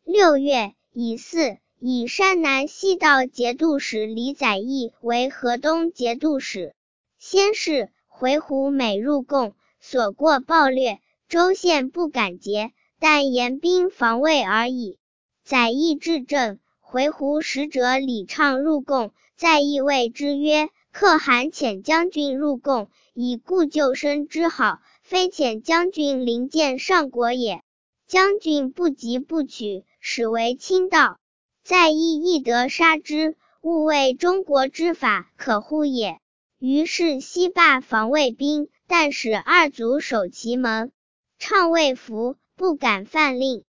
6月，乙巳，以山南西道节度使李载义为河东节度使。先是，回鹘每入贡，所过暴掠，州县不敢劫，但严兵防卫而已。载义至镇，回鹘使者李畅入贡，载义谓之曰：可汗遣将军入贡，以故救生之好，非遣将军临见上国也。将军不疾不取，使为轻道。载义亦得杀之，勿谓中国之法可乎也。于是西罢防卫兵，但使二卒守其门。畅未服，不敢犯令。